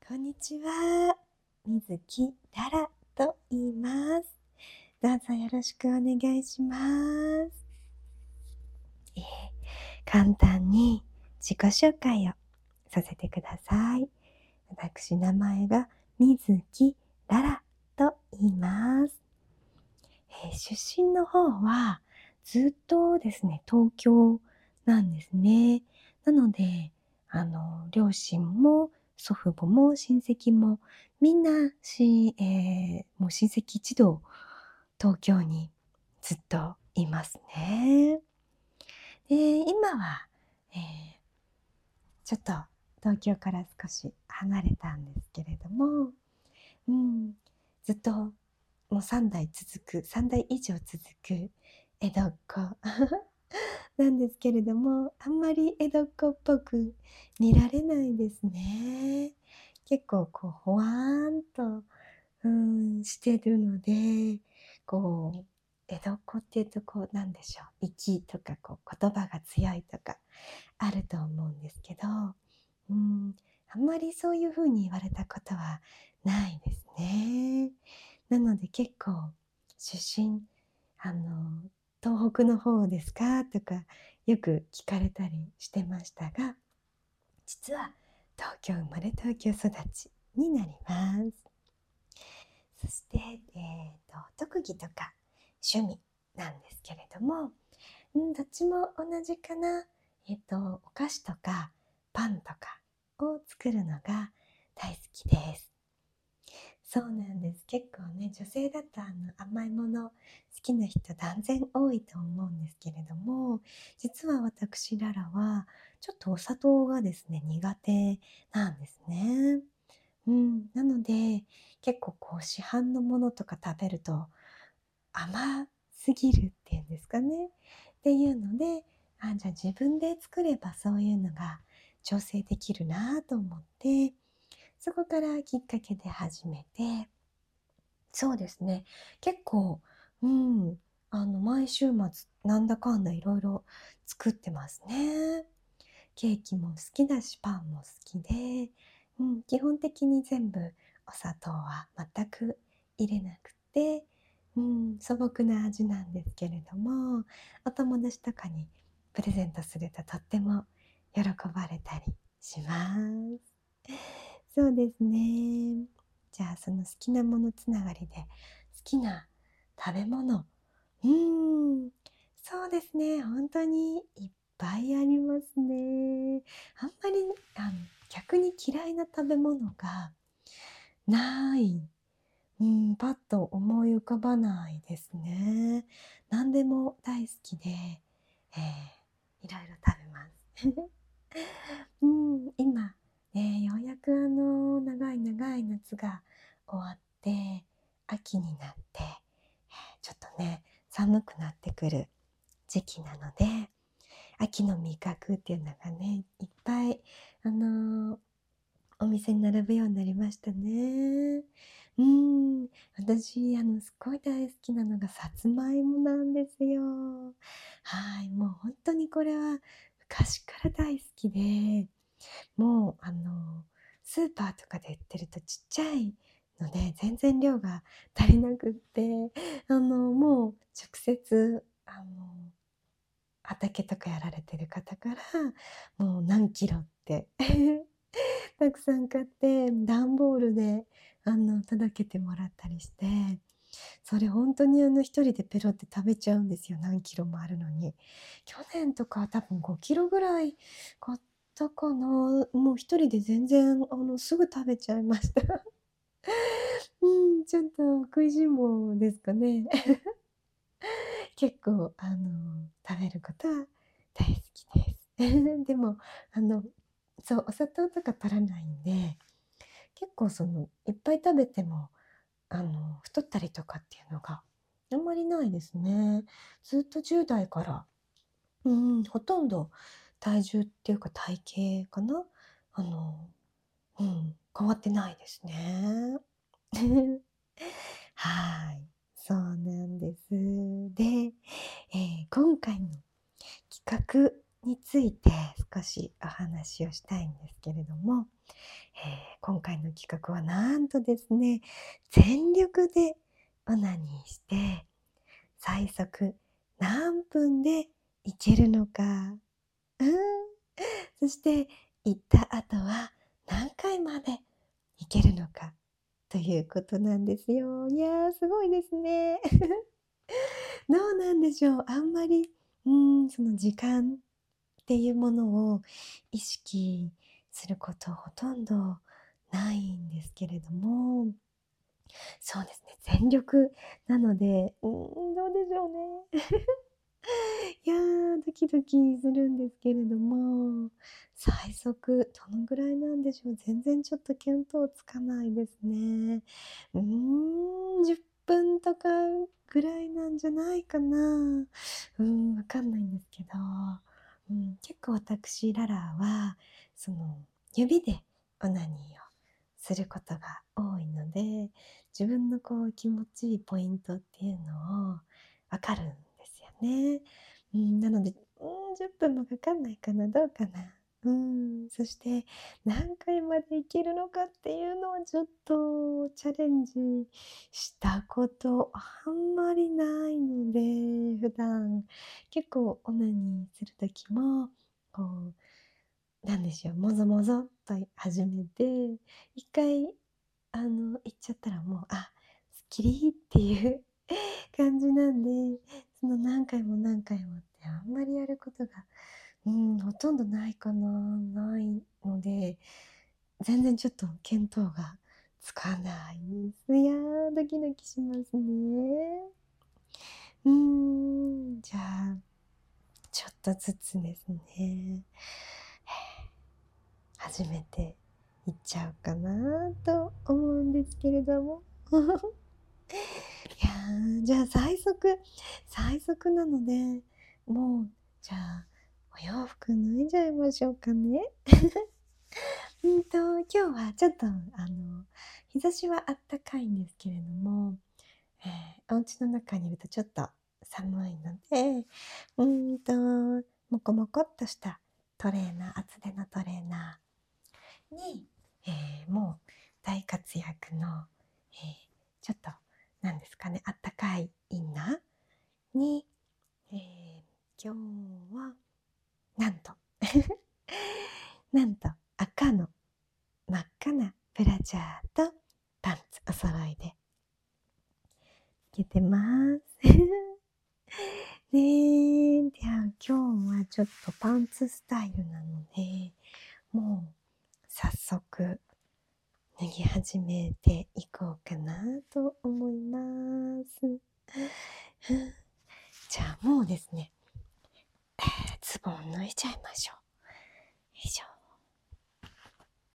こんにちは。水木ララと言います。どうぞよろしくお願いします。簡単に自己紹介をさせてください。私、名前が水木ララと言います。出身の方はずっとですね、東京なんですね。なので、両親も祖父母も親戚もみんなもう親戚一同東京にずっといますね。で、今は、ちょっと東京から少し離れたんですけれども、ずっともう3代以上続く江戸っ子なんですけれども、あんまり江戸っ子っぽく見られないですね。結構ほわーんと、してるので、江戸っ子っていうとなんでしょう、粋とか言葉が強いとかあると思うんですけど、あんまりそういう風に言われたことはないですね。なので結構出身、東北の方ですかとかよく聞かれたりしてましたが、実は東京生まれ東京育ちになります。そして、特技とか趣味なんですけれども、どっちも同じかな。お菓子とかパンとかを作るのが大好きです。そうなんです。結構ね、女性だと甘いもの好きな人断然多いと思うんですけれども、実は私ララはちょっとお砂糖がですね、苦手なんですね。なので結構市販のものとか食べると甘すぎるっていうんですかね。っていうので、じゃあ自分で作ればそういうのが調整できるなと思って、そこからきっかけで始めて、そうですね。結構、毎週末なんだかんだいろいろ作ってますね。ケーキも好きだし、パンも好きで、基本的に全部お砂糖は全く入れなくて、素朴な味なんですけれども、お友達とかにプレゼントするととっても喜ばれたりします。そうですね。じゃあその好きなものつながりで好きな食べ物、そうですね。本当にいっぱいありますね。あんまり逆に嫌いな食べ物がない。パッと思い浮かばないですね。何でも大好きで、いろいろ食べます。今、ようやく長い長い夏が終わって、秋になって、ちょっとね、寒くなってくる時期なので、秋の味覚っていうのがね、いっぱい、お店に並ぶようになりましたね。私、すっごい大好きなのがさつまいもなんですよ。はい、もう本当にこれは昔から大好きで、もうスーパーとかで売ってるとちっちゃいので全然量が足りなくって、もう直接畑とかやられてる方からもう何キロってたくさん買って段ボールで届けてもらったりして、それ本当に一人でペロって食べちゃうんですよ、何キロもあるのに。去年とか多分5キロぐらい買ったかな。もう一人で全然すぐ食べちゃいました。ちょっと食いしん坊ですかね。結構食べることは大好きです。でもそう、お砂糖とか取らないんで、結構いっぱい食べても太ったりとかっていうのがあんまりないですね。ずっと10代から、ほとんど体重っていうか体型かな、変わってないですね。はい、そうなんです。で、今回の企画について少しお話をしたいんですけれども、 今回の企画はなんとですね、全力でオナニーして、最速何分でいけるのか。うん。そして、行った後は何回までいけるのか。ということなんですよ。いやー、すごいですね。どうなんでしょう。あんまり、その時間っていうものを意識することほとんどないんですけれども、そうですね、全力なので、どうでしょうね。いやー、ドキドキするんですけれども、最速どのぐらいなんでしょう。全然ちょっと見当つかないですね。10分とかぐらいなんじゃないかな。わかんないんですけど、結構私ララは、その、指でオナニーをすることが多いので、自分のこう気持ちいいポイントっていうのをわかるんですよね。なので、10分もかかんないかな、どうかな。そして何回までいけるのかっていうのはちょっとチャレンジしたことあんまりないので、普段結構オナニーする時も、こなんでしょう、もぞもぞっと始めて、一回行っちゃったらもう、すっきりっていう感じなんで、その何回も何回もってあんまりやることが、ほとんどないかな、ないので、全然ちょっと見当がつかないです。いやー、ドキドキしますね。じゃあ、ちょっとずつですね。初めて行っちゃうかなと思うんですけれども。いやじゃあ最速なので、もう、じゃあ、お洋服脱いじゃいましょうかね。今日はちょっと、日差しはあったかいんですけれども、お家の中にいるとちょっと寒いので、もこもこっとしたトレーナー、厚手のトレーナーに、もう大活躍の、ちょっと、なんですかね、あったかいインナーに、今日は、なんとなんと真っ赤なブラジャーとパンツお揃いでつけてます。ねえ、では今日はちょっとパンツスタイルなので、もう早速脱ぎ始めていこうかなと思います。じゃあもうですね、ズボン脱いじゃいましょ